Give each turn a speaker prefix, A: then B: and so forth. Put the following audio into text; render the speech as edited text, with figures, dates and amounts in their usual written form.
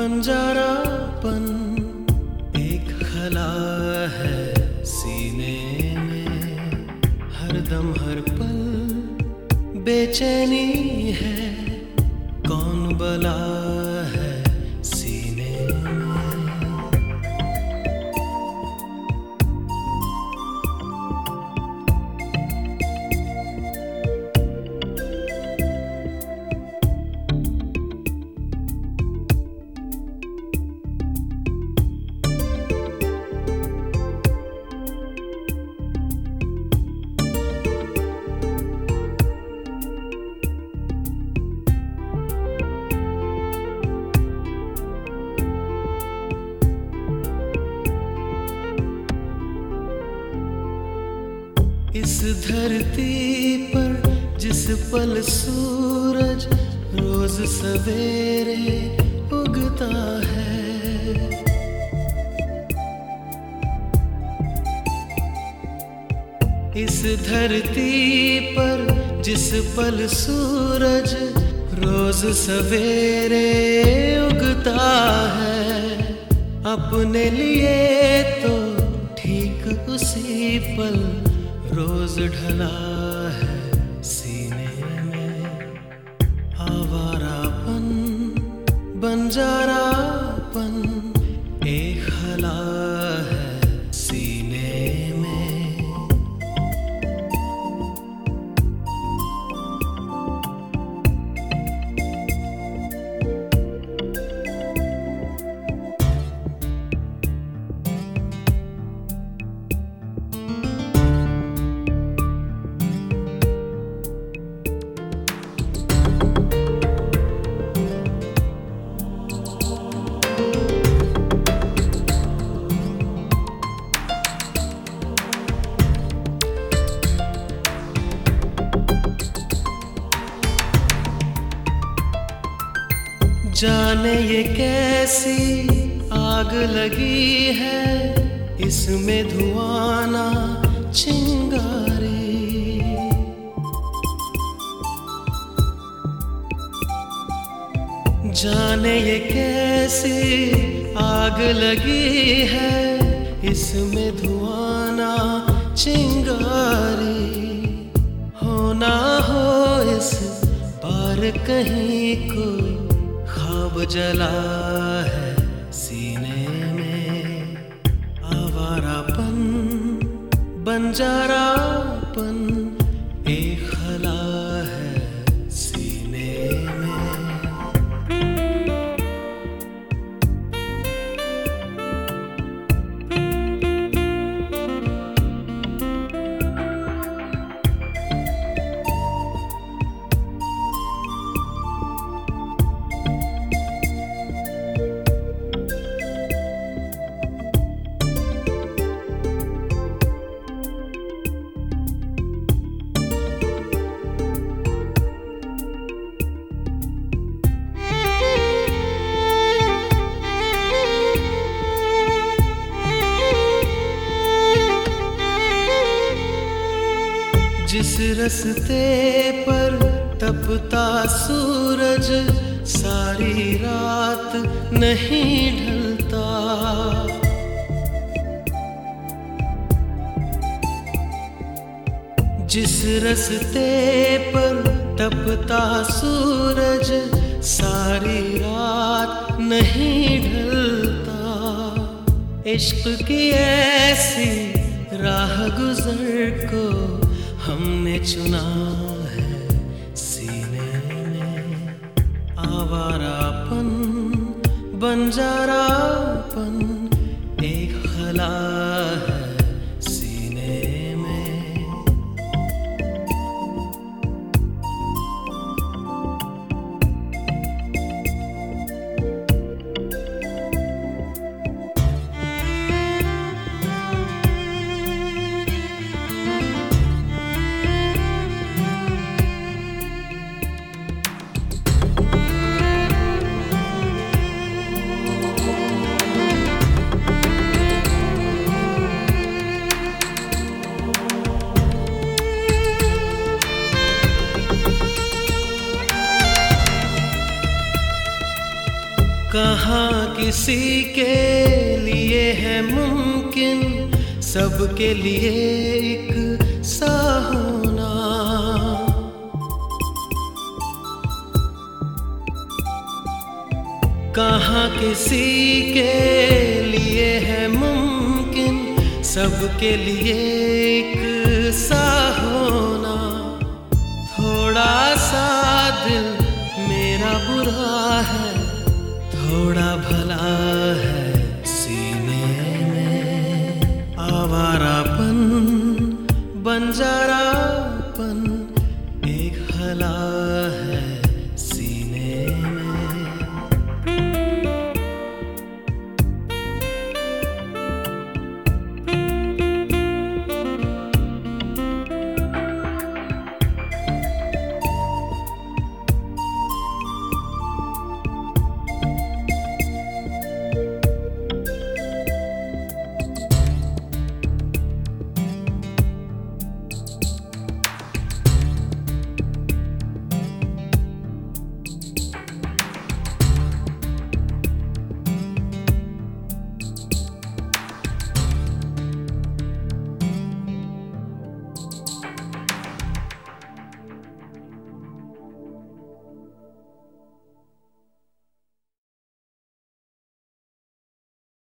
A: बंजारापन एक खला है सीने में, हरदम हर पल बेचैनी है, कौन बला है सीने में। इस धरती पर जिस पल सूरज रोज सवेरे उगता है, इस धरती पर जिस पल सूरज रोज सवेरे उगता है, अपने लिए तो ठीक उसी पल रोज ढला है सीने में। आवारापन बंजारापन एक खला है सीने में। जाने ये कैसी आग लगी है, इसमें धुआं ना चिंगारे। जाने ये कैसी आग लगी है, इसमें धुआं ना चिंगारे। हो ना हो इस पार कहीं कोई ख्वाब जला है सीने में। आवारापन बंजारापन एक खला है सीने में। जिस रस्ते पर तपता सूरज सारी रात नहीं ढलता, जिस रस्ते पर तपता सूरज सारी रात नहीं ढलता, इश्क की ऐसी राह गुजर को हमने चुना है सीने में। आवारापन बंजारापन एक खला है सीने में। कहाँ किसी के लिए है मुमकिन सबके लिए एक सा होना। कहाँ किसी के लिए है मुमकिन सबके लिए एक सा होना। थोड़ा सा दिल मेरा बुरा है, थोड़ा